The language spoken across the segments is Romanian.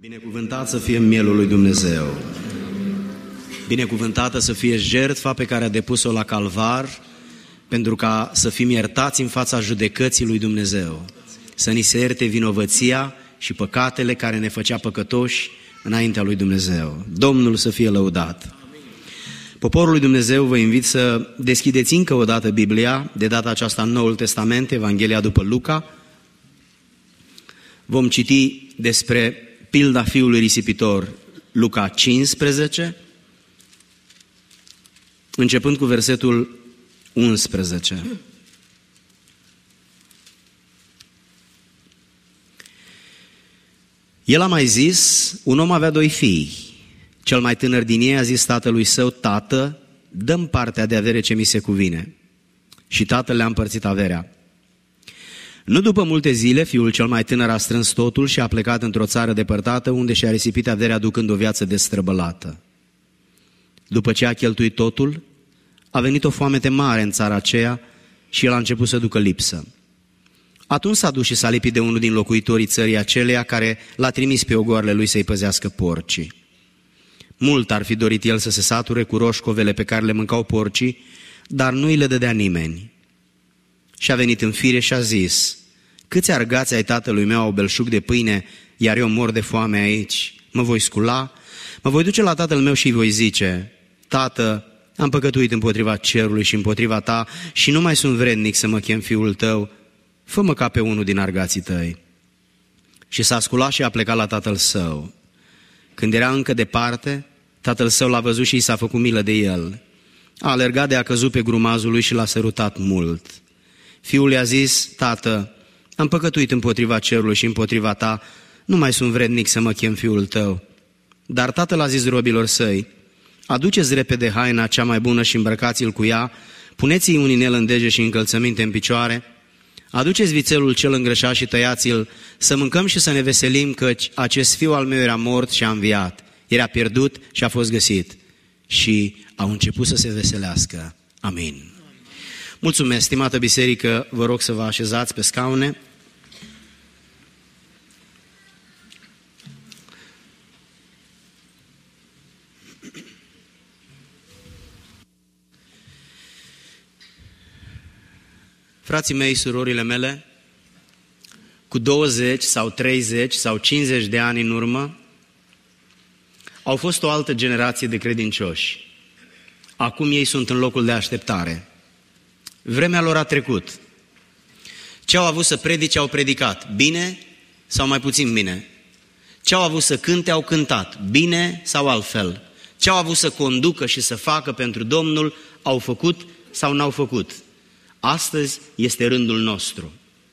Binecuvântat să fie mielul lui Dumnezeu. Binecuvântată să fie jertfa pe care a depus-o la Calvar, pentru ca să fim iertați în fața judecății lui Dumnezeu. Să ni se ierte vinovăția și păcatele care ne făcea păcătoși înaintea lui Dumnezeu. Domnul să fie lăudat. Poporul lui Dumnezeu, vă invit să deschideți încă o dată Biblia, de data aceasta în Noul Testament, Evanghelia după Luca. Vom citi despre pilda fiului risipitor, Luca 15, începând cu versetul 11. El a mai zis, un om avea doi fii. Cel mai tânăr din ei a zis tatălui său, tată, dă-mi partea de avere ce mi se cuvine. Și tatăl le-a împărțit averea. Nu după multe zile, fiul cel mai tânăr a strâns totul și a plecat într-o țară depărtată, unde și-a risipit averea ducând o viață destrăbălată. După ce a cheltuit totul, a venit o foamete mare în țara aceea și el a început să ducă lipsă. Atunci s-a dus și s-a lipit de unul din locuitorii țării aceleia, care l-a trimis pe ogoarele lui să-i păzească porcii. Mult ar fi dorit el să se sature cu roșcovele pe care le mâncau porcii, dar nu îi le dădea nimeni. Și a venit în fire și a zis, câți argați ai tatălui meu au belșug de pâine, iar eu mor de foame aici? Mă voi scula? Mă voi duce la tatăl meu și îi voi zice, tată, am păcătuit împotriva cerului și împotriva ta și nu mai sunt vrednic să mă chem fiul tău, fă-mă ca pe unul din argații tăi. Și s-a sculat și a plecat la tatăl său. Când era încă departe, tatăl său l-a văzut și i s-a făcut milă de el. A alergat de a căzut pe grumazul lui și l-a sărutat mult. Fiul i-a zis, tată, am păcătuit împotriva cerului și împotriva ta, nu mai sunt vrednic să mă chem fiul tău. Dar tatăl a zis robilor săi, aduceți repede haina cea mai bună și îmbrăcați-l cu ea, puneți-i un inel în dege și încălțăminte în picioare, aduceți vițelul cel îngrășat și tăiați-l, să mâncăm și să ne veselim, căci acest fiu al meu era mort și a înviat, era pierdut și a fost găsit. Și au început să se veselească. Amin. Mulțumesc, stimată biserică, vă rog să vă așezați pe scaune. Frații mei, surorile mele, cu 20 sau 30 sau 50 de ani în urmă, au fost o altă generație de credincioși. Acum ei sunt în locul de așteptare. Vremea lor a trecut. Ce au avut să predice, au predicat. Bine sau mai puțin bine. Ce au avut să cânte, au cântat. Bine sau altfel. Ce au avut să conducă și să facă pentru Domnul, au făcut sau n-au făcut. Astăzi este rândul nostru.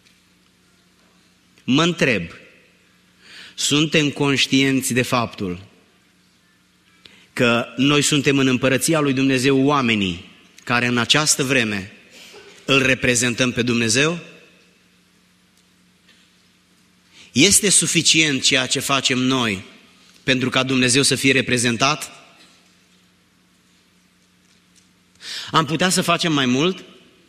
Mă întreb, suntem conștienți de faptul că noi suntem în împărăția lui Dumnezeu oamenii care în această vreme îl reprezentăm pe Dumnezeu? Este suficient ceea ce facem noi pentru ca Dumnezeu să fie reprezentat? Am putea să facem mai mult?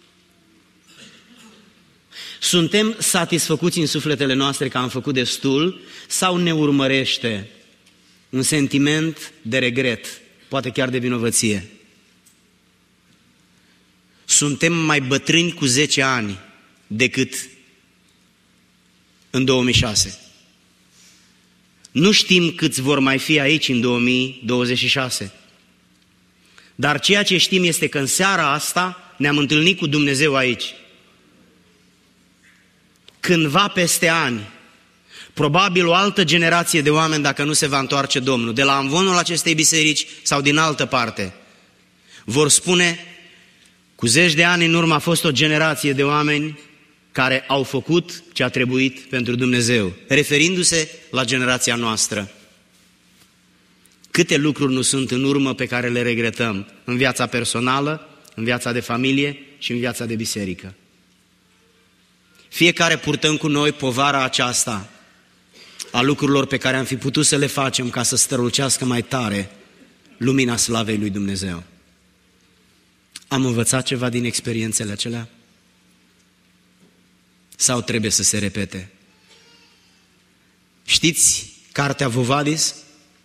Suntem satisfăcuți în sufletele noastre că am făcut destul sau ne urmărește un sentiment de regret, poate chiar de vinovăție? Suntem mai bătrâni cu 10 ani decât în 2006. Nu știm câți vor mai fi aici în 2026. Dar ceea ce știm este că în seara asta ne-am întâlnit cu Dumnezeu aici. Cândva peste ani, probabil o altă generație de oameni, dacă nu se va întoarce Domnul, de la amvonul acestei biserici sau din altă parte, vor spune, cu 10 de ani în urmă a fost o generație de oameni care au făcut ce a trebuit pentru Dumnezeu, referindu-se la generația noastră. Câte lucruri nu sunt în urmă pe care le regretăm în viața personală, în viața de familie și în viața de biserică. Fiecare purtăm cu noi povara aceasta a lucrurilor pe care am fi putut să le facem ca să strălucească mai tare lumina slavei lui Dumnezeu. Am învățat ceva din experiențele acelea? Sau trebuie să se repete? Știți Cartea Vovadis,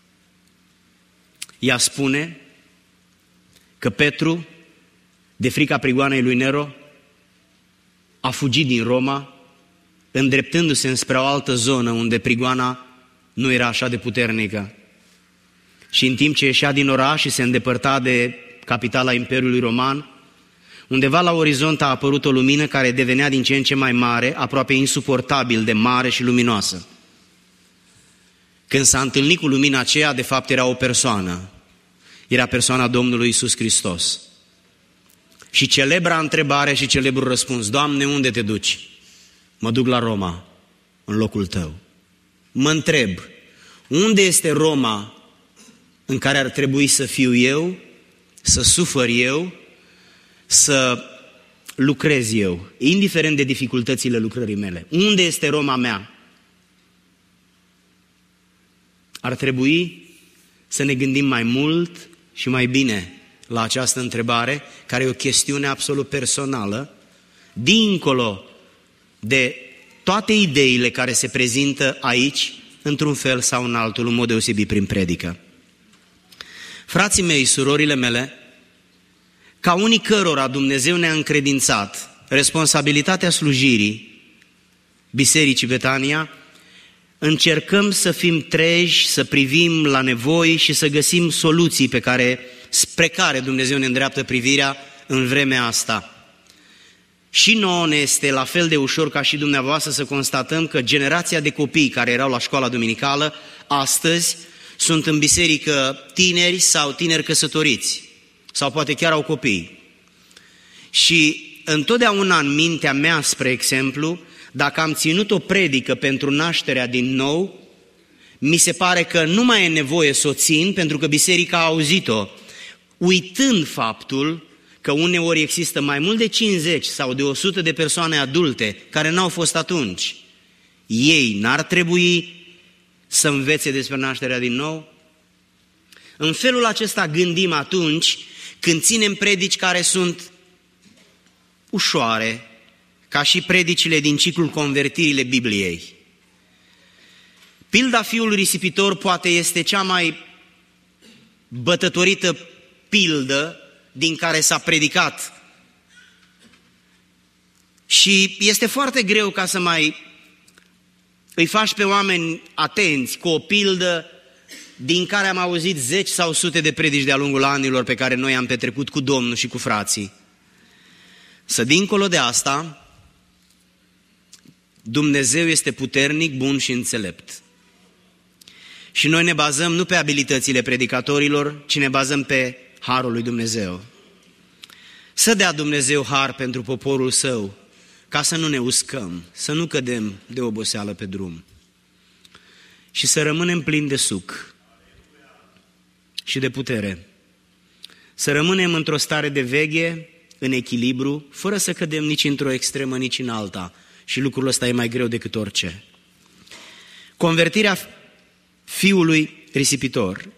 ea spune că Petru, de frica prigoanei lui Nero, a fugit din Roma, îndreptându-se înspre o altă zonă unde prigoana nu era așa de puternică. Și în timp ce ieșea din oraș și se îndepărta de capitala Imperiului Roman, undeva la orizont a apărut o lumină care devenea din ce în ce mai mare, aproape insuportabil de mare și luminoasă. Când s-a întâlnit cu lumina aceea, de fapt era o persoană. Era persoana Domnului Iisus Hristos. Și celebra întrebare și celebrul răspuns: Doamne, unde te duci? Mă duc la Roma, în locul tău. Mă întreb, unde este Roma în care ar trebui să fiu eu, să sufăr eu, să lucrez eu, indiferent de dificultățile lucrării mele? Unde este Roma mea? Ar trebui să ne gândim mai mult și mai bine la această întrebare, care e o chestiune absolut personală, dincolo de toate ideile care se prezintă aici, într-un fel sau în altul, în mod deosebit prin predică. Frații mei, surorile mele, ca unii cărora Dumnezeu ne-a încredințat responsabilitatea slujirii Bisericii Betania, încercăm să fim treji, să privim la nevoi și să găsim soluții spre care Dumnezeu ne îndreaptă privirea în vremea asta. Și nouă ne este la fel de ușor ca și dumneavoastră să constatăm că generația de copii care erau la școala duminicală astăzi sunt în biserică tineri sau tineri căsătoriți sau poate chiar au copii. Și întotdeauna în mintea mea, spre exemplu, dacă am ținut o predică pentru nașterea din nou, mi se pare că nu mai e nevoie să o țin pentru că biserica a auzit-o, uitând faptul că uneori există mai mult de 50 sau de 100 de persoane adulte care n-au fost atunci. Ei n-ar trebui să învețe despre nașterea din nou? În felul acesta gândim atunci când ținem predici care sunt ușoare, ca și predicile din ciclul Convertirile Bibliei. Pilda fiului risipitor poate este cea mai bătătorită pildă din care s-a predicat. Și este foarte greu ca să mai îi faci pe oameni atenți cu o pildă din care am auzit 10 sau sute de predici de-a lungul anilor pe care noi am petrecut cu Domnul și cu frații. Să dincolo de asta, Dumnezeu este puternic, bun și înțelept. Și noi ne bazăm nu pe abilitățile predicatorilor, ci ne bazăm pe harul lui Dumnezeu. Să dea Dumnezeu har pentru poporul său, ca să nu ne uscăm, să nu cădem de oboseală pe drum și să rămânem plini de suc și de putere. Să rămânem într-o stare de veche, în echilibru, fără să cădem nici într-o extremă, nici în alta. Și lucrul ăsta e mai greu decât orice. Convertirea fiului risipitor.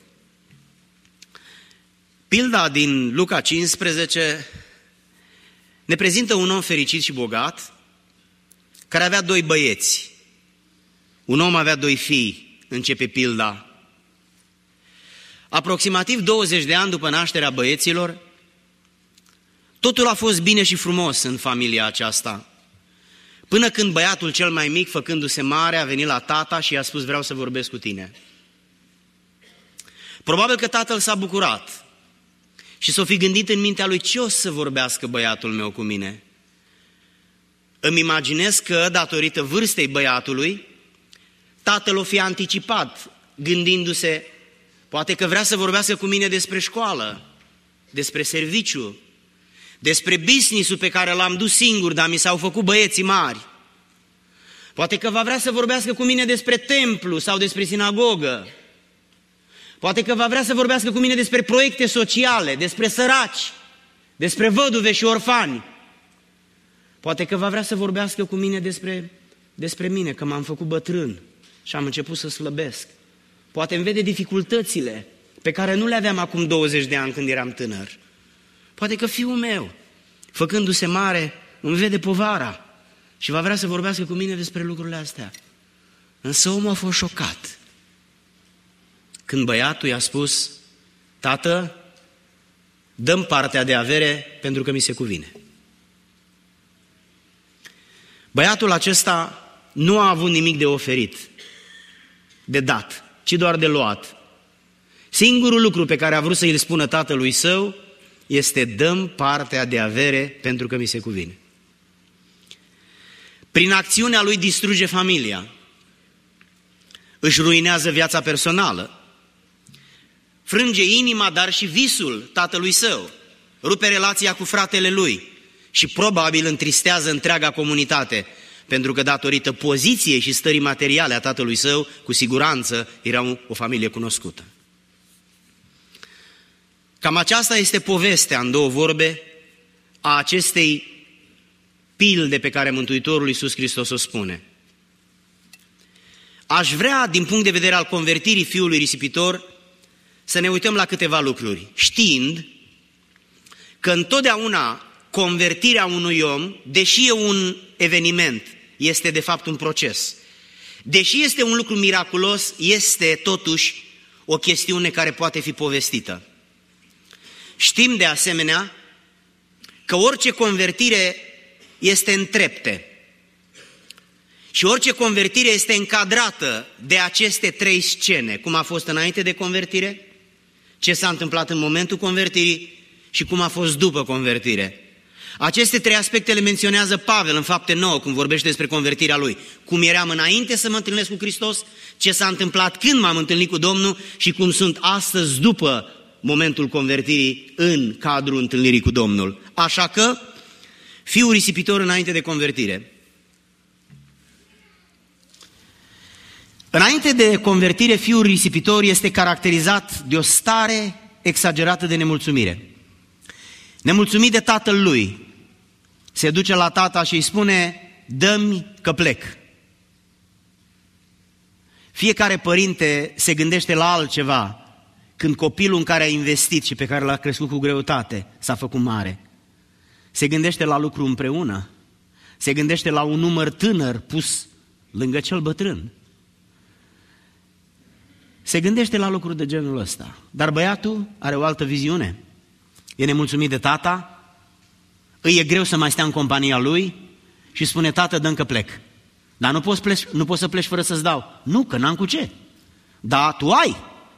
Pilda din Luca 15 ne prezintă un om fericit și bogat care avea 2 băieți. Un om avea 2 fii, începe pilda. Aproximativ 20 de ani după nașterea băieților, totul a fost bine și frumos în familia aceasta. Până când băiatul cel mai mic, făcându-se mare, a venit la tata și i-a spus: vreau să vorbesc cu tine. Probabil că tatăl s-a bucurat și s-o fi gândit în mintea lui: ce o să vorbească băiatul meu cu mine? Îmi imaginez că, datorită vârstei băiatului, tatăl o fi anticipat, gândindu-se: poate că vrea să vorbească cu mine despre școală, despre serviciu, despre business-ul pe care l-am dus singur, dar mi s-au făcut băieții mari. Poate că va vrea să vorbească cu mine despre templu sau despre sinagogă. Poate că va vrea să vorbească cu mine despre proiecte sociale, despre săraci, despre văduve și orfani. Poate că va vrea să vorbească cu mine despre mine, că m-am făcut bătrân și am început să slăbesc. Poate îmi vede dificultățile pe care nu le aveam acum 20 de ani când eram tânăr. Poate că fiul meu, făcându-se mare, îmi vede povara și va vrea să vorbească cu mine despre lucrurile astea. Însă omul a fost șocat. când băiatul i-a spus: tată, dă-mi partea de avere pentru că mi se cuvine. Băiatul acesta nu a avut nimic de oferit, de dat, ci doar de luat. Singurul lucru pe care a vrut să îl spună tatălui său este: dă-mi partea de avere pentru că mi se cuvine. Prin acțiunea lui distruge familia, își ruinează viața personală, frânge inima, dar și visul tatălui său, rupe relația cu fratele lui și probabil întristează întreaga comunitate, pentru că datorită poziției și stării materiale a tatălui său, cu siguranță era o familie cunoscută. Cam aceasta este povestea, în două vorbe, a acestei pilde pe care Mântuitorul Iisus Hristos o spune. Aș vrea, din punct de vedere al convertirii fiului risipitor, să ne uităm la câteva lucruri, știind că întotdeauna convertirea unui om, deși e un eveniment, este de fapt un proces. Deși este un lucru miraculos, este totuși o chestiune care poate fi povestită. Știm de asemenea că orice convertire este în trepte și orice convertire este încadrată de aceste trei scene, cum a fost înainte de convertire, ce s-a întâmplat în momentul convertirii și cum a fost după convertire. Aceste trei aspecte le menționează Pavel în Fapte 9, când vorbește despre convertirea lui. Cum eram înainte să mă întâlnesc cu Hristos, ce s-a întâmplat când m-am întâlnit cu Domnul și cum sunt astăzi după momentul convertirii în cadrul întâlnirii cu Domnul. Așa că, fiul risipitor înainte de convertire. Înainte de convertire, fiul risipitor este caracterizat de o stare exagerată de nemulțumire. Nemulțumit de tatăl lui, se duce la tata și îi spune: dă-mi că plec. Fiecare părinte se gândește la altceva când copilul în care a investit și pe care l-a crescut cu greutate s-a făcut mare. Se gândește la lucru împreună, se gândește la un număr tânăr pus lângă cel bătrân. Se gândește la lucruri de genul ăsta. Dar băiatul are o altă viziune. E nemulțumit de tata, îi e greu să mai stea în compania lui și spune: tată, dă-mi că plec. Dar nu poți să pleci fără să-ți dau. Nu, că n-am cu ce. Dar tu ai.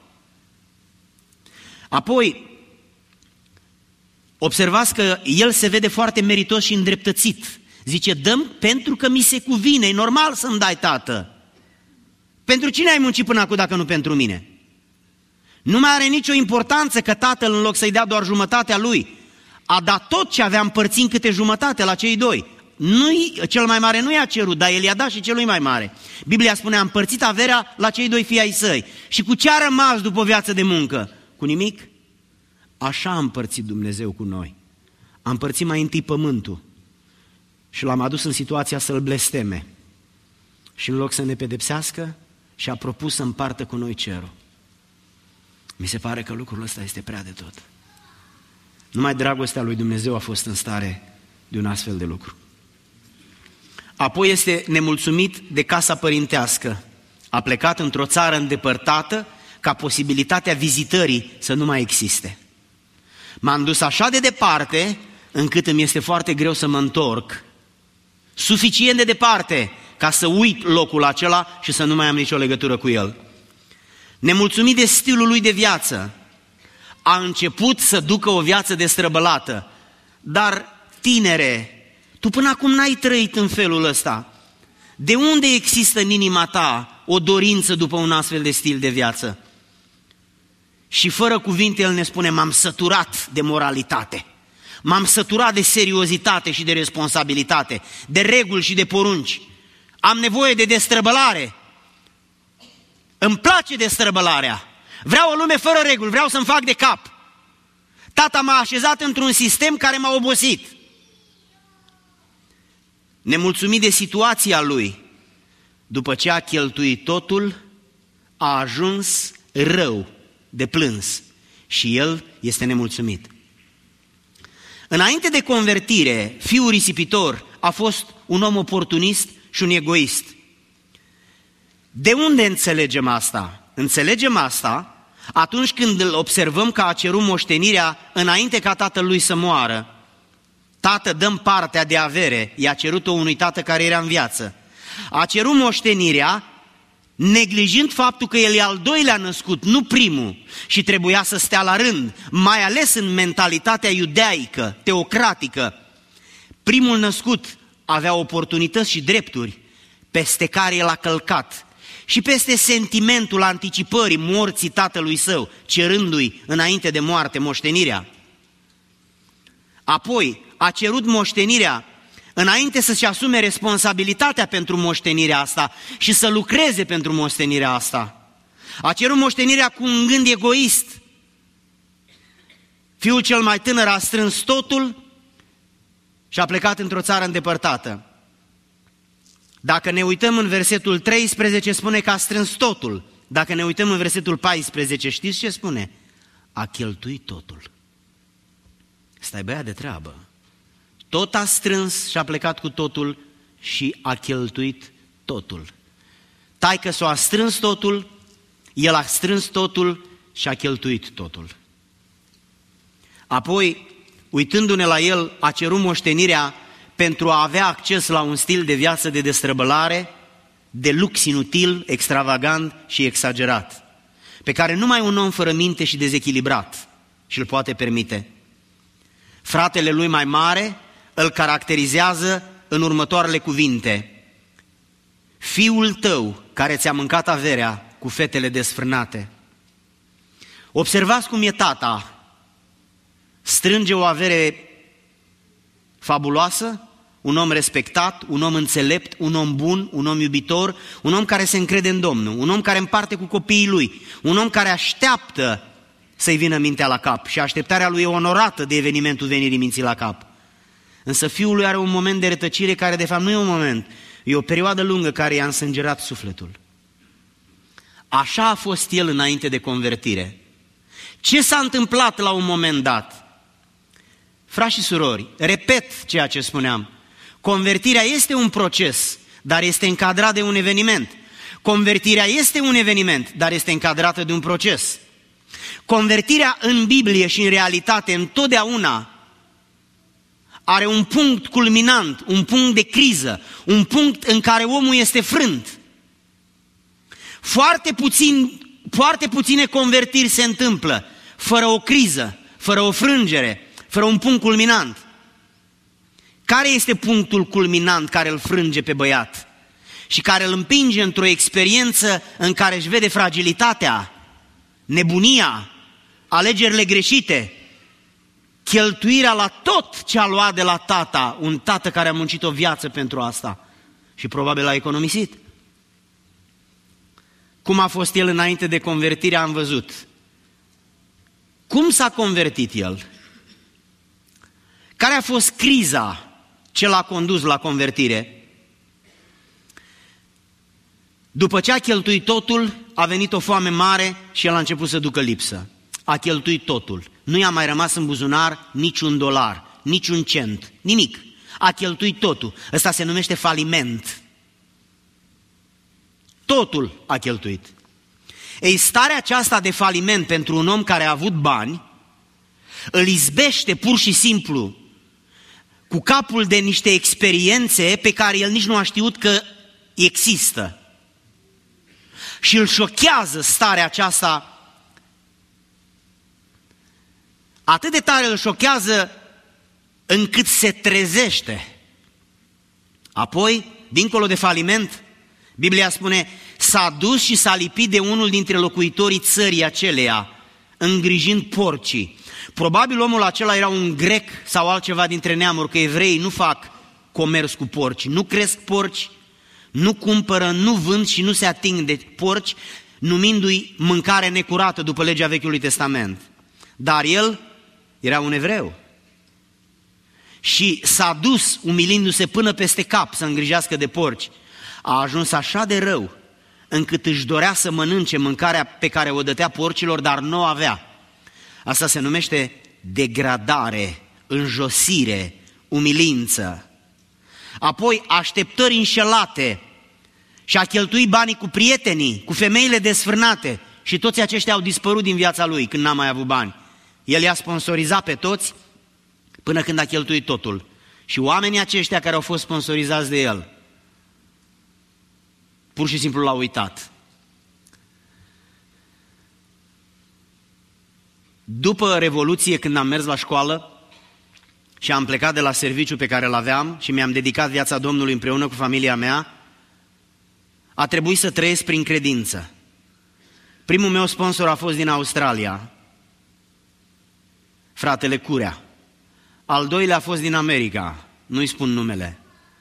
Apoi, observați că el se vede foarte meritos și îndreptățit. Zice: dă-mi pentru că mi se cuvine, e normal să-mi dai, tată. Pentru cine ai muncit până acum dacă nu pentru mine? Nu mai are nicio importanță că tatăl, în loc să-i dea doar jumătatea lui, a dat tot ce avea împărțind câte jumătate la cei doi. Cel mai mare nu i-a cerut, dar el i-a dat și celui mai mare. Biblia spune: a împărțit averea la cei doi fii ai săi. Și cu ce a rămas după o viață de muncă? Cu nimic? Așa a împărțit Dumnezeu cu noi. A împărțit mai întâi pământul și l-am adus în situația să-l blesteme. Și în loc să ne pedepsească, și-a propus să împartă cu noi cerul. Mi se pare că lucrul ăsta este prea de tot. Numai dragostea lui Dumnezeu a fost în stare de un astfel de lucru. Apoi este nemulțumit de casa părintească. A plecat într-o țară îndepărtată ca posibilitatea vizitării să nu mai existe. M-am dus așa de departe încât îmi este foarte greu să mă întorc. Suficient de departe ca să uit locul acela și să nu mai am nicio legătură cu el. Nemulțumit de stilul lui de viață, a început să ducă o viață destrăbălată. Dar, tinere, tu până acum n-ai trăit în felul ăsta. De unde există în inima ta o dorință după un astfel de stil de viață? Și fără cuvinte el ne spune: m-am săturat de moralitate, m-am săturat de seriozitate și de responsabilitate, de reguli și de porunci. Am nevoie de destrăbălare. Îmi place destrăbălarea. Vreau o lume fără reguli, vreau să-mi fac de cap. Tata m-a așezat într-un sistem care m-a obosit. Nemulțumit de situația lui, după ce a cheltuit totul, a ajuns rău de plâns și el este nemulțumit. Înainte de convertire, fiul risipitor a fost un om oportunist și un egoist. De unde înțelegem asta? Înțelegem asta atunci când îl observăm că a cerut moștenirea înainte ca tatăl lui să moară. Tată, dă-mi partea de avere, i-a cerut-o unui tată care era în viață. A cerut moștenirea neglijând faptul că el e al doilea născut, nu primul, și trebuia să stea la rând, mai ales în mentalitatea iudaică, teocratică. Primul născut avea oportunități și drepturi peste care el a călcat și peste sentimentul anticipării morții tatălui său, cerându-i înainte de moarte moștenirea. Apoi a cerut moștenirea înainte să-și asume responsabilitatea pentru moștenirea asta și să lucreze pentru moștenirea asta. A cerut moștenirea cu un gând egoist. Fiul cel mai tânăr a strâns totul și a plecat într-o țară îndepărtată. Dacă ne uităm în versetul 13, spune că a strâns totul. Dacă ne uităm în versetul 14, știți ce spune? A cheltuit totul. Stai băiat de treabă. Tot a strâns și a plecat cu totul și a cheltuit totul. Taică-s-o a strâns totul, el a strâns totul și a cheltuit totul. Apoi, uitându-ne la el, a cerut moștenirea pentru a avea acces la un stil de viață de destrăbălare, de lux inutil, extravagant și exagerat, pe care numai un om fără minte și dezechilibrat și-l poate permite. Fratele lui mai mare îl caracterizează în următoarele cuvinte: fiul tău care ți-a mâncat averea cu fetele desfrânate. Observați cum e tata. Strânge o avere fabuloasă, un om respectat, un om înțelept, un om bun, un om iubitor, un om care se încrede în Domnul, un om care împarte cu copiii lui, un om care așteaptă să-i vină mintea la cap și așteptarea lui e onorată de evenimentul venirii minții la cap. Însă fiul lui are un moment de rătăcire care de fapt nu e un moment, e o perioadă lungă care i-a însângerat sufletul. Așa a fost el înainte de convertire. Ce s-a întâmplat la un moment dat? Frați și surori, repet ceea ce spuneam. Convertirea este un proces, dar este încadrat de un eveniment. Convertirea este un eveniment, dar este încadrată de un proces. Convertirea în Biblie și în realitate întotdeauna are un punct culminant, un punct de criză, un punct în care omul este frânt. Foarte puține convertiri se întâmplă fără o criză, fără o frângere, fără un punct culminant. Care este punctul culminant care îl frânge pe băiat și care îl împinge într-o experiență în care își vede fragilitatea, nebunia, alegerile greșite, cheltuirea la tot ce a luat de la tata, un tată care a muncit o viață pentru asta și probabil a economisit. Cum a fost el înainte de convertire am văzut. Cum s-a convertit el? Care a fost criza ce l-a condus la convertire? După ce a cheltuit totul, a venit o foame mare și el a început să ducă lipsă. A cheltuit totul. Nu i-a mai rămas în buzunar niciun dolar, niciun cent, nimic. A cheltuit totul. Ăsta se numește faliment. Totul a cheltuit. Ei, starea aceasta de faliment pentru un om care a avut bani îl izbește pur și simplu cu capul de niște experiențe pe care el nici nu a știut că există. Și îl șochează starea aceasta. Atât de tare îl șochează încât se trezește. Apoi, dincolo de faliment, Biblia spune, s-a dus și s-a lipit de unul dintre locuitorii țării aceleia, îngrijind porcii. Probabil omul acela era un grec sau altceva dintre neamuri, că evreii nu fac comerț cu porci, nu cresc porci, nu cumpără, nu vând și nu se ating de porci, numindu-i mâncare necurată după legea Vechiului Testament. Dar el era un evreu și s-a dus umilindu-se până peste cap să îngrijească de porci. A ajuns așa de rău încât își dorea să mănânce mâncarea pe care o dădea porcilor, dar nu o avea. Asta se numește degradare, înjosire, umilință. Apoi așteptări înșelate și a cheltuit banii cu prietenii, cu femeile desfrânate și toți aceștia au dispărut din viața lui când n-a mai avut bani. El i-a sponsorizat pe toți până când a cheltuit totul. Și oamenii aceștia care au fost sponsorizați de el, pur și simplu l-au uitat. După Revoluție, când am mers la școală și am plecat de la serviciu pe care îl aveam și mi-am dedicat viața Domnului împreună cu familia mea, a trebuit să trăiesc prin credință. Primul meu sponsor a fost din Australia, fratele Curea. Al doilea a fost din America, nu-i spun numele.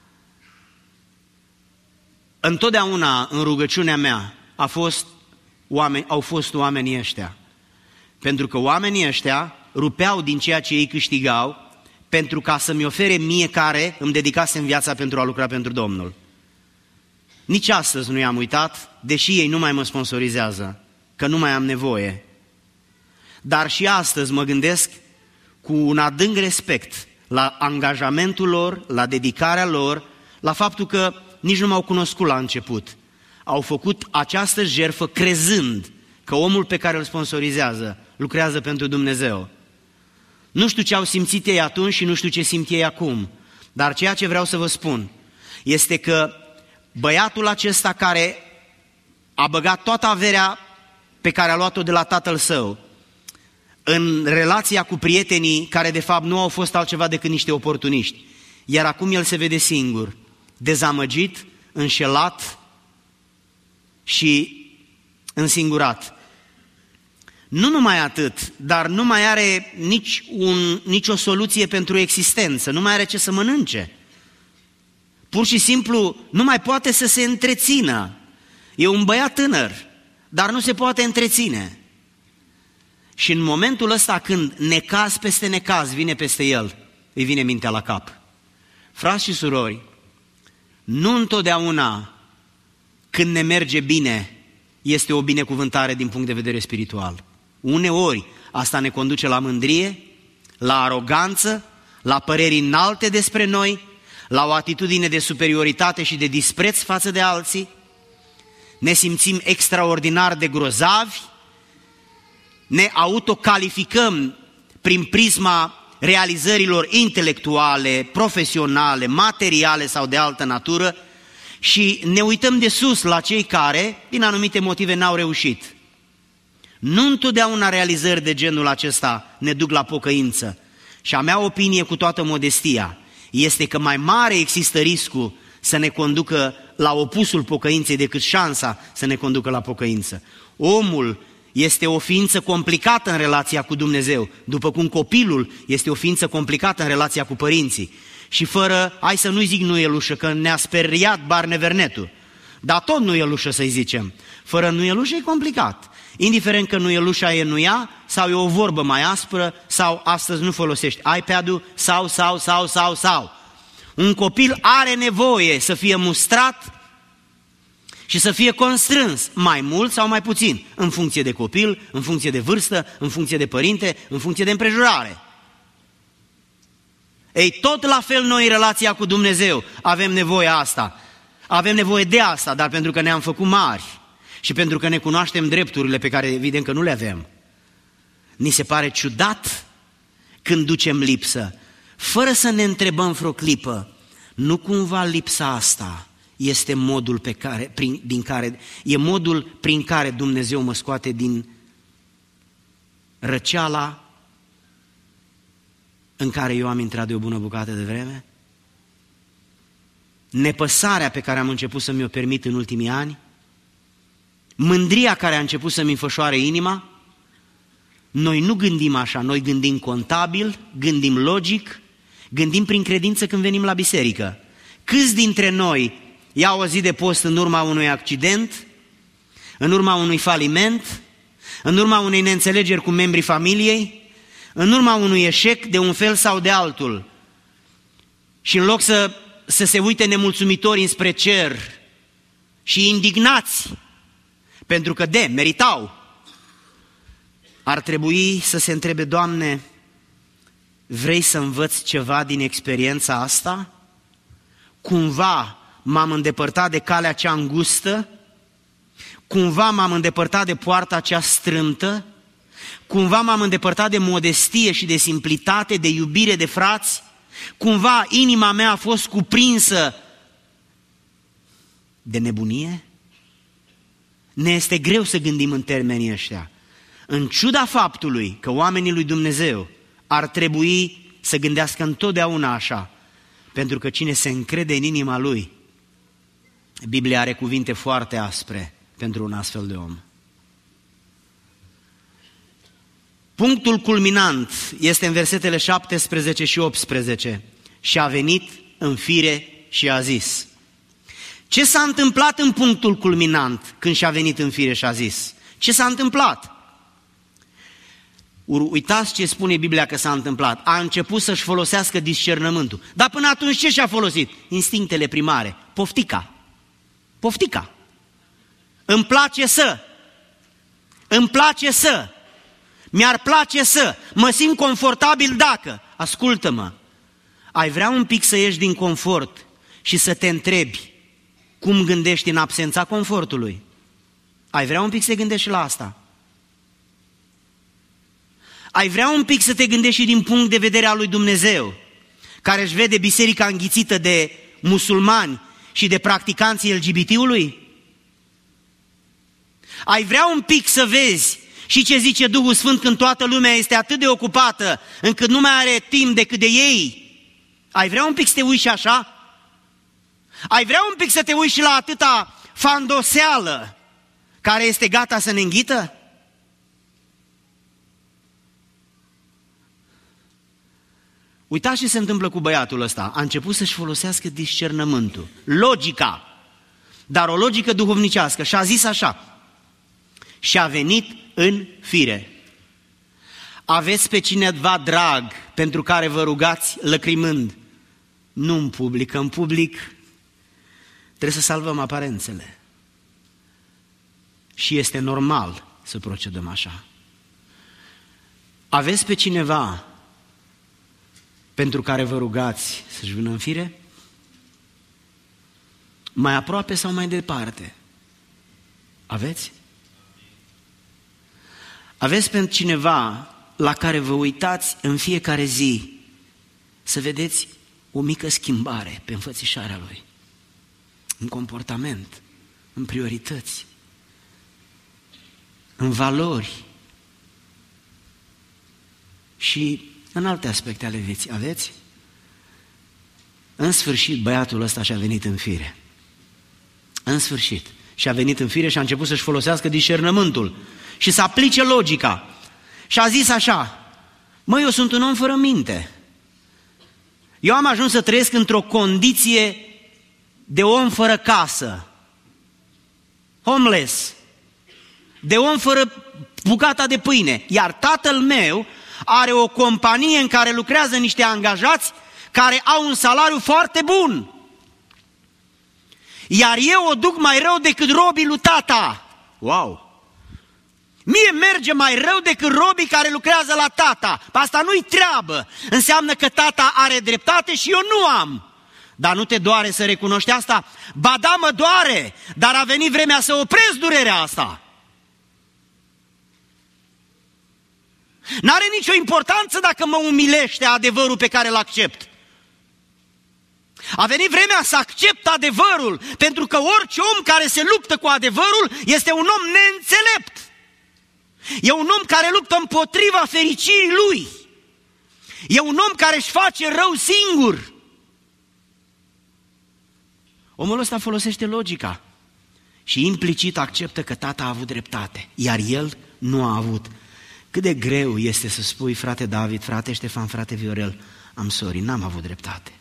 Întotdeauna în rugăciunea mea au fost oamenii ăștia. Pentru că oamenii ăștia rupeau din ceea ce ei câștigau pentru ca să-mi ofere mie care îmi dedicasem viața pentru a lucra pentru Domnul. Nici astăzi nu i-am uitat, deși ei nu mai mă sponsorizează, că nu mai am nevoie. Dar și astăzi mă gândesc cu un adânc respect la angajamentul lor, la dedicarea lor, la faptul că nici nu m-au cunoscut la început. Au făcut această jertfă crezând că omul pe care îl sponsorizează lucrează pentru Dumnezeu. Nu știu ce au simțit ei atunci și nu știu ce simt ei acum, dar ceea ce vreau să vă spun este că băiatul acesta care a băgat toată averea pe care a luat-o de la tatăl său în relația cu prietenii care de fapt nu au fost altceva decât niște oportuniști, iar acum el se vede singur, dezamăgit, înșelat și însingurat. Nu numai atât, dar nu mai are nicio soluție pentru existență, nu mai are ce să mănânce. Pur și simplu nu mai poate să se întrețină. E un băiat tânăr, dar nu se poate întreține. Și în momentul ăsta când necaz peste necaz vine peste el, îi vine mintea la cap. Frați și surori, nu întotdeauna când ne merge bine este o binecuvântare din punct de vedere spiritual. Uneori asta ne conduce la mândrie, la aroganță, la păreri înalte despre noi, la o atitudine de superioritate și de dispreț față de alții. Ne simțim extraordinar de grozavi, ne autocalificăm prin prisma realizărilor intelectuale, profesionale, materiale sau de altă natură și ne uităm de sus la cei care, din anumite motive, n-au reușit. Nu întotdeauna realizări de genul acesta ne duc la pocăință. Și a mea opinie, cu toată modestia, este că mai mare există riscul să ne conducă la opusul pocăinței decât șansa să ne conducă la pocăință. Omul este o ființă complicată în relația cu Dumnezeu, după cum copilul este o ființă complicată în relația cu părinții. Și fără, hai să nu-i zic nuielușă, că ne-a speriat Barnevernetul, dar tot nuielușă să-i zicem. Fără nuielușă e complicat. Indiferent că nuielușa e nuia sau e o vorbă mai aspră sau astăzi nu folosești iPad-ul sau. Un copil are nevoie să fie mustrat și să fie constrâns, mai mult sau mai puțin, în funcție de copil, în funcție de vârstă, în funcție de părinte, în funcție de împrejurare. Ei, tot la fel noi în relația cu Dumnezeu avem nevoie asta. Avem nevoie de asta, dar pentru că ne-am făcut mari și pentru că ne cunoaștem drepturile pe care evident că nu le avem, ni se pare ciudat când ducem lipsă, fără să ne întrebăm vreo clipă, nu cumva lipsa asta este modul modul prin care Dumnezeu mă scoate din răceala în care eu am intrat de o bună bucată de vreme? Nepăsarea pe care am început să mi-o permit în ultimii ani? Mândria care a început să-mi înfășoare inima? Noi nu gândim așa, noi gândim contabil, gândim logic, gândim prin credință când venim la biserică. Câți dintre noi iau o zi de post în urma unui accident, în urma unui faliment, în urma unei neînțelegeri cu membrii familiei, în urma unui eșec de un fel sau de altul? Și în loc să se uite nemulțumitori înspre cer și indignați, pentru că meritau, ar trebui să se întrebe: Doamne, vrei să învăț ceva din experiența asta? Cumva m-am îndepărtat de calea cea îngustă? cumva m-am îndepărtat de poarta cea strâmtă, cumva m-am îndepărtat de modestie și de simplitate, de iubire de frați, cumva inima mea a fost cuprinsă de nebunie? Ne este greu să gândim în termenii ăștia, în ciuda faptului că oamenii lui Dumnezeu ar trebui să gândească întotdeauna așa, pentru că cine se încrede în inima lui, Biblia are cuvinte foarte aspre pentru un astfel de om. Punctul culminant este în versetele 17 și 18. Și a venit în fire și a zis. Ce s-a întâmplat în punctul culminant când și-a venit în fire și a zis? Ce s-a întâmplat? Uitați ce spune Biblia că s-a întâmplat. A început să-și folosească discernământul. Dar până atunci ce și-a folosit? Instinctele primare. Poftica. Poftica. Îmi place să. Îmi place să. Mi-ar place să. Mă simt confortabil dacă. Ascultă-mă. Ai vrea un pic să ieși din confort și să te întrebi cum gândești în absența confortului? Ai vrea un pic să te gândești la asta? Ai vrea un pic să te gândești și din punct de vedere al lui Dumnezeu, care își vede biserica înghițită de musulmani și de practicanții LGBT-ului? Ai vrea un pic să vezi și ce zice Duhul Sfânt când toată lumea este atât de ocupată încât nu mai are timp decât de ei? Ai vrea un pic să te uiți și așa? Ai vrea un pic să te uiți și la atâta fandoseală care este gata să ne înghită? Uitați ce se întâmplă cu băiatul ăsta. A început să-și folosească discernământul, logica, dar o logică duhovnicească și a zis așa. Și a venit în fire. Aveți pe cineva drag pentru care vă rugați lăcrimând? Nu în public, că în public trebuie să salvăm aparențele. Și este normal să procedăm așa. Aveți pe cineva pentru care vă rugați să-și vină în fire? Mai aproape sau mai departe? Aveți? Aveți pe cineva la care vă uitați în fiecare zi să vedeți o mică schimbare pe înfățișarea lui, în comportament, în priorități, în valori și în alte aspecte ale vieții? Aveți? În sfârșit, băiatul ăsta și-a venit în fire. În sfârșit. Și-a venit în fire și a început să-și folosească discernământul și să aplice logica. Și a zis așa: măi, eu sunt un om fără minte. Eu am ajuns să trăiesc într-o condiție de om fără casă, homeless, de om fără bucata de pâine, iar tatăl meu are o companie în care lucrează niște angajați care au un salariu foarte bun. Iar eu o duc mai rău decât robii lui tata. Wow! Mie merge mai rău decât robii care lucrează la tata. Asta nu-i treabă. Înseamnă că tata are dreptate și eu nu am. Dar nu te doare să recunoști asta? Ba da, mă doare, dar a venit vremea să opresc durerea asta. N-are nicio importanță dacă mă umilește adevărul pe care îl accept. A venit vremea să accept adevărul, pentru că orice om care se luptă cu adevărul este un om neînțelept. E un om care luptă împotriva fericirii lui. E un om care își face rău singur. Omul ăsta folosește logica și implicit acceptă că tata a avut dreptate, iar el nu a avut. Cât de greu este să spui: frate David, frate Ștefan, frate Viorel, am sorry, n-am avut dreptate.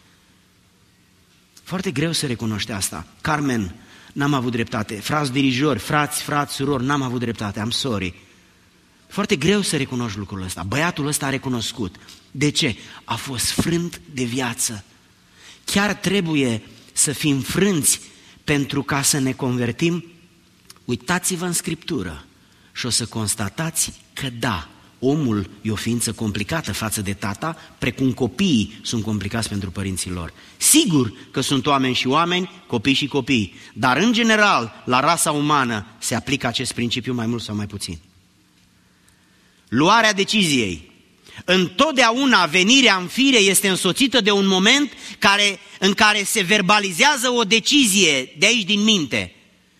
Foarte greu să recunoști asta. Carmen, n-am avut dreptate. Frați dirijori, frați, surori, n-am avut dreptate, am sorry. Foarte greu să recunoști lucrul ăsta. Băiatul ăsta a recunoscut. De ce? A fost frânt de viață. Chiar trebuie să fim frânți pentru ca să ne convertim? Uitați-vă în Scriptură și o să constatați că da, omul e o ființă complicată față de tata, precum copiii sunt complicați pentru părinții lor. Sigur că sunt oameni și oameni, copii și copii, dar în general, la rasa umană se aplică acest principiu mai mult sau mai puțin. Luarea deciziei. Întotdeauna venirea în fire este însoțită de un moment în care se verbalizează o decizie de aici din minte.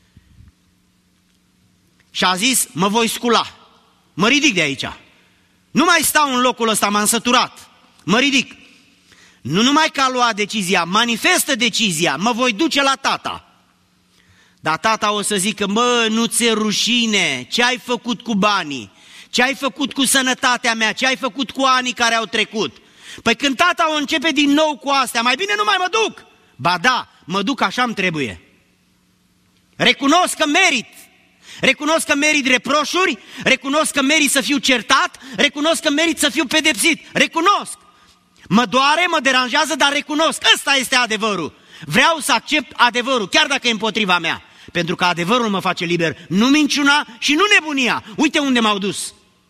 Și a zis, mă voi scula, mă ridic de aici. Nu mai stau în locul ăsta, m-am săturat, mă ridic. Nu numai că a luat decizia, manifestă decizia, mă voi duce la tata. Dar tata o să zică, mă, nu ți-e rușine, ce ai făcut cu banii? Ce ai făcut cu sănătatea mea? Ce ai făcut cu anii care au trecut? Păi când tata o începe din nou cu astea, mai bine nu mai mă duc. Ba da, mă duc, așa-mi trebuie. Recunosc că merit. Recunosc că merit reproșuri, recunosc că merit să fiu certat, recunosc că merit să fiu pedepsit. Recunosc. Mă doare, mă deranjează, dar recunosc. Ăsta este adevărul. Vreau să accept adevărul, chiar dacă e împotriva mea. Pentru că adevărul mă face liber, nu minciuna și nu nebunia. Uite unde m-au dus.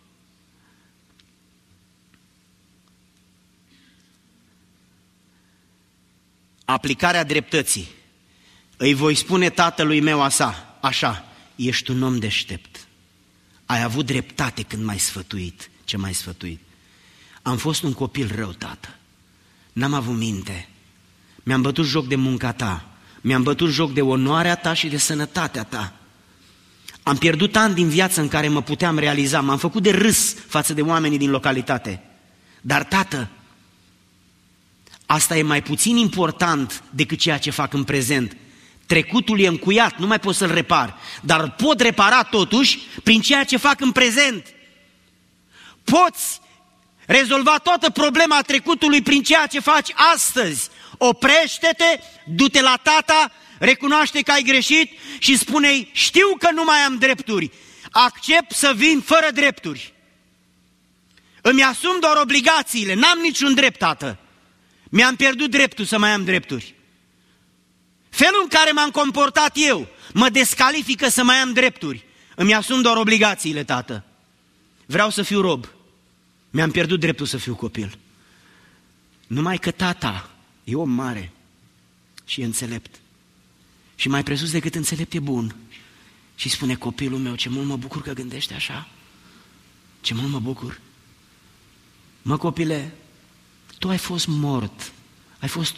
Aplicarea dreptății. Îi voi spune tatălui meu așa, ești un om deștept. Ai avut dreptate când m-ai sfătuit, ce m-ai sfătuit. Am fost un copil rău, tată. N-am avut minte. Mi-am bătut joc de munca ta. Mi-am bătut joc de onoarea ta și de sănătatea ta. Am pierdut ani din viață în care mă puteam realiza. M-am făcut de râs față de oamenii din localitate. Dar, tată, asta e mai puțin important decât ceea ce fac în prezent. Trecutul e încuiat, nu mai pot să-l repar, dar îl pot repara totuși prin ceea ce fac în prezent. Poți rezolva toată problema trecutului prin ceea ce faci astăzi. Oprește-te, du-te la tata, recunoaște că ai greșit și spune-i, știu că nu mai am drepturi, accept să vin fără drepturi. Îmi asum doar obligațiile, n-am niciun drept, tată. Mi-am pierdut dreptul să mai am drepturi. Felul în care m-am comportat eu mă descalifică să mai am drepturi. Îmi asum doar obligațiile, tată. Vreau să fiu rob. Mi-am pierdut dreptul să fiu copil. Numai că tata e om mare și e înțelept. Și mai presus decât înțelept e bun. Și spune, copilul meu, ce mult mă bucur că gândește așa. Ce mult mă bucur. Mă, copile, tu ai fost mort. Ai fost...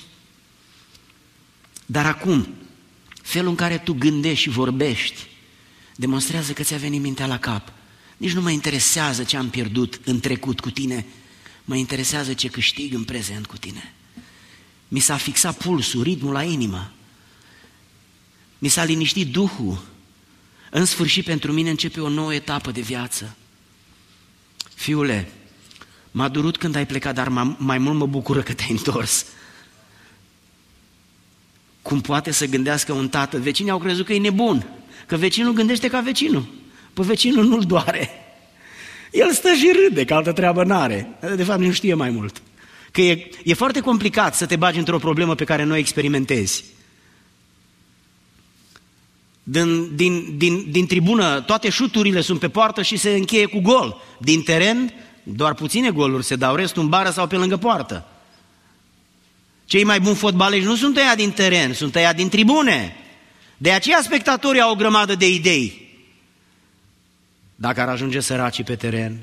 Dar acum, felul în care tu gândești și vorbești demonstrează că ți-a venit mintea la cap. Nici nu mă interesează ce am pierdut în trecut cu tine, mă interesează ce câștig în prezent cu tine. Mi s-a fixat pulsul, ritmul la inimă, mi s-a liniștit duhul. În sfârșit, pentru mine începe o nouă etapă de viață. Fiule, m-a durut când ai plecat, dar mai mult mă bucură că te-ai întors. Cum poate să gândească un tată? Vecinii au crezut că e nebun, că vecinul gândește ca vecinul. Păi vecinul nu-l doare. El stă și râde, că altă treabă n-are. De fapt, nu știe mai mult. Că e foarte complicat să te bagi într-o problemă pe care nu o experimentezi. Din tribună, toate șuturile sunt pe poartă și se încheie cu gol. Din teren, doar puține goluri se dau, restul în bară sau pe lângă poartă. Cei mai buni fotbaliști nu sunt ăia din teren, sunt ăia din tribune. De aceea spectatorii au o grămadă de idei. Dacă ar ajunge săracii pe teren.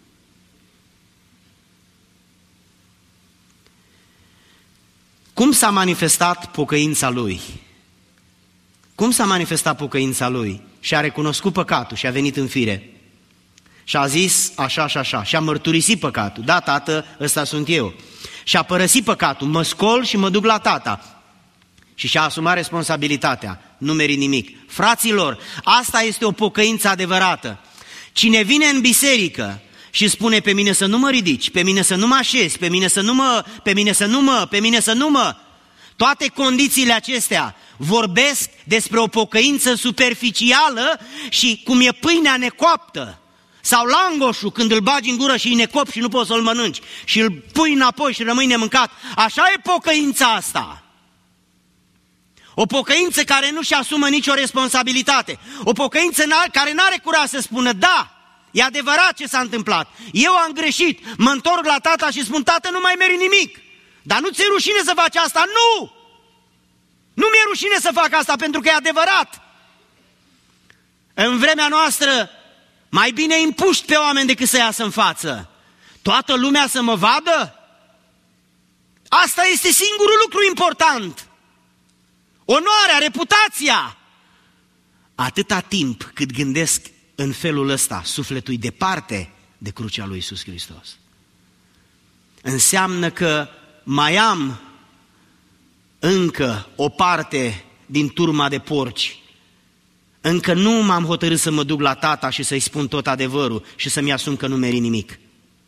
Cum s-a manifestat pocăința lui? Cum s-a manifestat pocăința lui? Și-a recunoscut păcatul și a venit în fire. Și a zis așa și așa. Și a mărturisit păcatul. Da, tată, ăsta sunt eu. Și a părăsit păcatul. Mă scol și mă duc la tata. Și și-a asumat responsabilitatea. Nu merit nimic. Fraților, asta este o pocăință adevărată. Cine vine în biserică și spune pe mine să nu mă ridici, pe mine să nu mă așez, pe mine să nu mă, toate condițiile acestea vorbesc despre o pocăință superficială și cum e pâinea necoaptă. Sau langoșul când îl bagi în gură și e necop și nu poți să-l mănânci și îl pui înapoi și rămâi nemâncat. Așa e pocăința asta. O pocăință care nu-și asumă nicio responsabilitate. O pocăință care n-are curaj să spună, da, E adevărat ce s-a întâmplat. Eu am greșit. Mă întorc la tata și spun, tată, nu mai merit nimic. Dar nu ți-e rușine să faci asta? Nu! Nu mi-e rușine să fac asta pentru că e adevărat. În vremea noastră, mai bine îi împuști pe oameni decât să iasă în față. Toată lumea să mă vadă? Asta este singurul lucru important. Onoarea, reputația. Atâta timp cât gândesc în felul ăsta, sufletul e departe de crucea lui Iisus Hristos. Înseamnă că mai am încă o parte din turma de porci. Încă nu m-am hotărât să mă duc la tata și să-i spun tot adevărul și să-mi asum că nu merit nimic.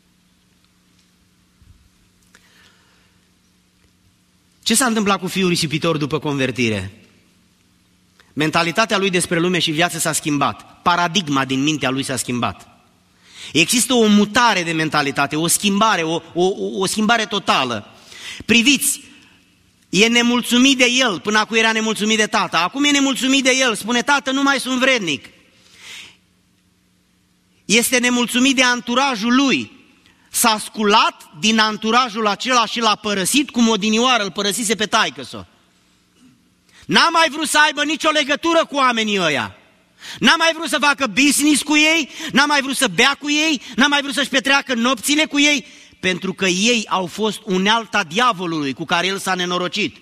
Ce s-a întâmplat cu fiul risipitor după convertire? Mentalitatea lui despre lume și viață s-a schimbat. Paradigma din mintea lui s-a schimbat. Există o mutare de mentalitate, o schimbare, o schimbare totală. Priviți, e nemulțumit de el, până acum era nemulțumit de tata. Acum e nemulțumit de el, spune, tată, nu mai sunt vrednic. Este nemulțumit de anturajul lui. S-a sculat din anturajul acela și l-a părăsit cum odinioară îl părăsise pe taică-s-o. N-a mai vrut să aibă nicio legătură cu oamenii ăia. N-a mai vrut să facă business cu ei, n-a mai vrut să bea cu ei, n-a mai vrut să-și petreacă nopțile cu ei, pentru că ei au fost unealta diavolului cu care el s-a nenorocit.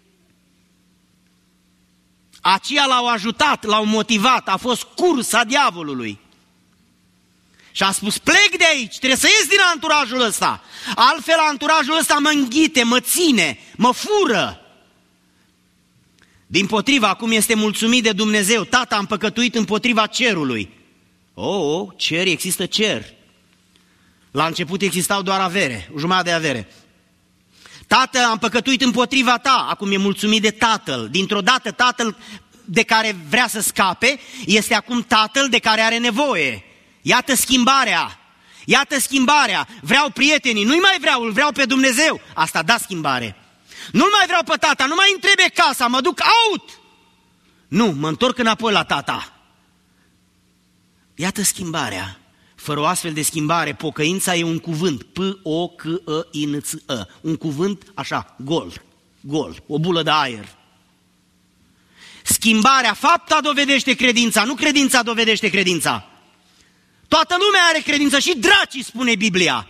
Aceia l-au ajutat, l-au motivat, a fost cursa diavolului. Și a spus, plec de aici, trebuie să ies din anturajul ăsta. Altfel anturajul ăsta mă înghite, mă ține, mă fură. Dimpotrivă, acum este mulțumit de Dumnezeu. Tata, am păcătuit împotriva cerului. Cer, există cer. La început existau doar avere, o jumătate de avere. Tată, am păcătuit împotriva ta. Acum e mulțumit de tatăl. Dintr-o dată tatăl de care vrea să scape este acum tatăl de care are nevoie. Iată schimbarea. Iată schimbarea. Vreau prietenii, nu-i mai vreau, îl vreau pe Dumnezeu. Asta da schimbare. Nu-l mai vreau pe tata, nu mai îmi trebuie casa, mă duc out. Nu, mă întorc înapoi la tata. Iată schimbarea. Fără o astfel de schimbare, pocăința e un cuvânt, P-O-C-E-I-N-Ț-E, un cuvânt așa, gol, o bulă de aer. Schimbarea, fapta dovedește credința, nu credința dovedește credința. Toată lumea are credință și dracii, spune Biblia.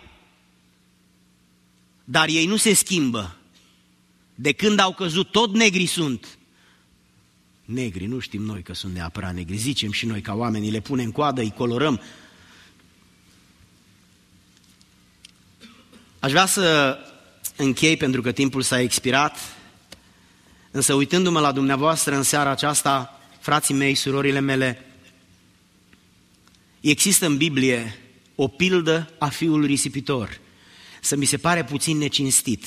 Dar ei nu se schimbă. De când au căzut, tot negri sunt. Negri, nu știm noi că sunt neapărat negri, zicem și noi ca oamenii, le punem coadă, îi colorăm. Aș vrea să închei pentru că timpul s-a expirat, însă uitându-mă la dumneavoastră în seara aceasta, frații mei, surorile mele, există în Biblie o pildă a fiului risipitor. Să mi se pare puțin necinstit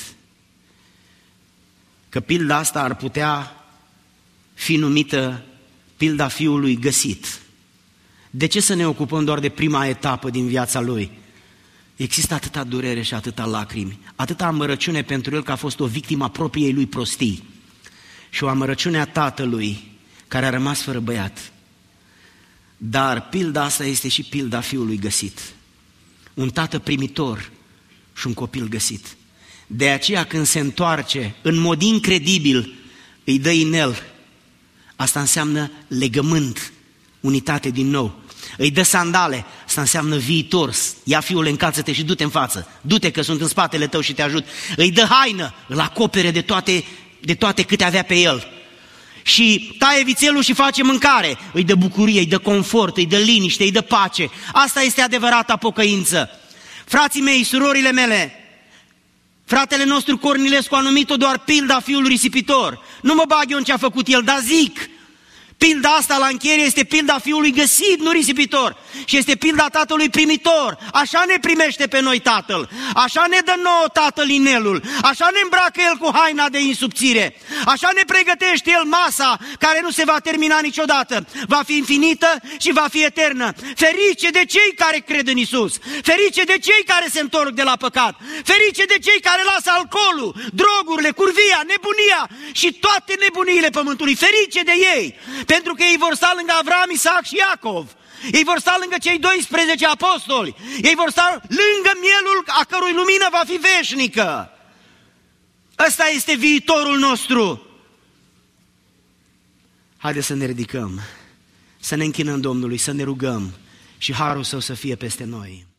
că pilda asta ar putea fi numită pilda fiului găsit. De ce să ne ocupăm doar de prima etapă din viața lui? Există atâta durere și atâta lacrimi, atâta amărăciune pentru el că a fost o victimă a propriei lui prostii și o amărăciune a tatălui care a rămas fără băiat. Dar pilda asta este și pilda fiului găsit. Un tată primitor și un copil găsit. De aceea când se întoarce, în mod incredibil, îi dă inel. Asta înseamnă legământ, unitate din nou. Îi dă sandale, asta înseamnă viitor. Ia fiule, încalță-te și du-te în față. Du-te că sunt în spatele tău și te ajut. Îi dă haină, îl acopere de toate câte avea pe el. Și taie vițelul și face mâncare. Îi dă bucurie, îi dă confort, îi dă liniște, îi dă pace. Asta este adevărata pocăință. Frații mei, surorile mele, fratele nostru Cornilescu a numit-o doar pilda fiului risipitor. Nu mă bag eu în ce a făcut el, dar zic, pilda asta la încheiere este pilda fiului găsit, nu risipitor. Și este pilda tatălui primitor. Așa ne primește pe noi tatăl. Așa ne dă nouă tatăl inelul. Așa ne îmbracă el cu haina de insubțire. Așa ne pregătește el masa care nu se va termina niciodată. Va fi infinită și va fi eternă. Ferice de cei care cred în Isus. Ferice de cei care se întorc de la păcat. Ferice de cei care lasă alcoolul, drogurile, curvia, nebunia și toate nebuniile pământului. Ferice de ei. Pentru că ei vor sta lângă Avram, Isaac și Iacov. Ei vor sta lângă cei 12 apostoli. Ei vor sta lângă mielul a cărui lumină va fi veșnică. Ăsta este viitorul nostru. Haideți să ne ridicăm, să ne închinăm Domnului, să ne rugăm și harul Său să fie peste noi.